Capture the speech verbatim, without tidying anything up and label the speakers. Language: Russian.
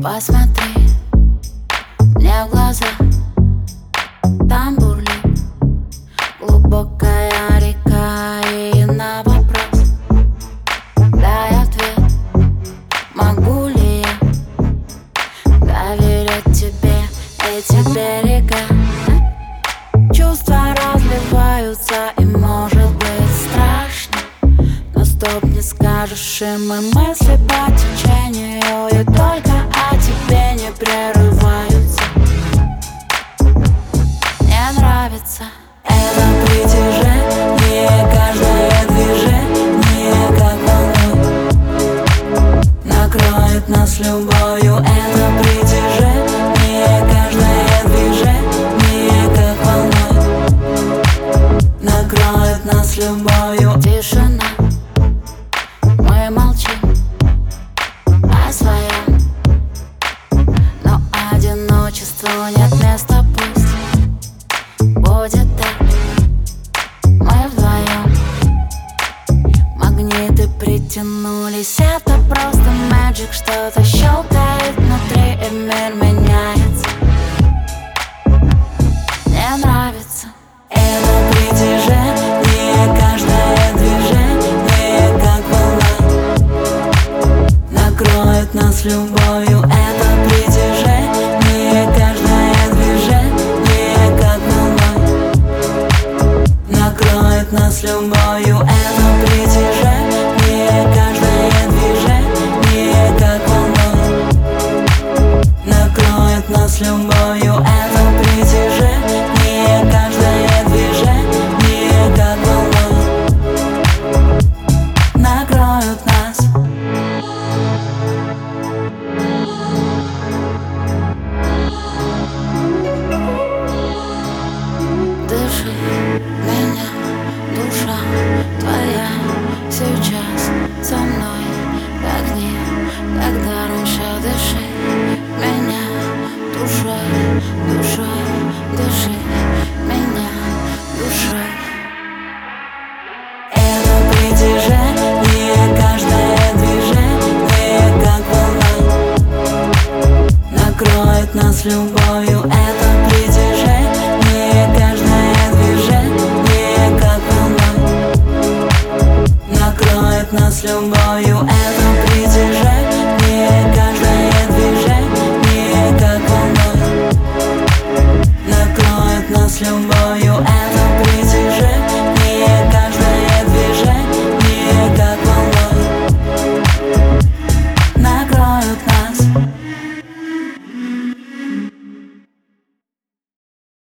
Speaker 1: Посмотри мне в глаза, там бурлит глубокая река. И на вопрос дай ответ: могу ли я доверять тебе эти берега? Чувства разливаются, и может быть страшно, но стоп не скажешь им, и мысли по течению, и только о тебе не прерываются. Мне нравится это притяжение, каждое движение как волной накроет нас любовью. Это притяжение, каждое движение как волной накроет нас любовью. Тишина, мы молчим о своем, но одиночеству нет места, пусть будет так. Мы вдвоем, магниты притянулись, это просто magic. Что-то щелкает внутри, и мир меняется. Мне нравится это притяжение, каждое движение как волна накроет нас любовью. Это притяжение, каждое движение как волной накроет нас любовью. Это притяжение, каждое движение как волной накроет нас любовью. Это притяжение, каждое движение как волной накроют нас. Дыши меня, душа твоя сейчас со мной, как никогда раньше. Дыши меня душой, душой, дыши меня душой. Это притяжение, каждое движение как волна накроет нас любовью. Это притяжение, каждое движение как волной накроет нас любовью. Это притяжение, каждое движение как волной накроет нас любовью. Это притяжение.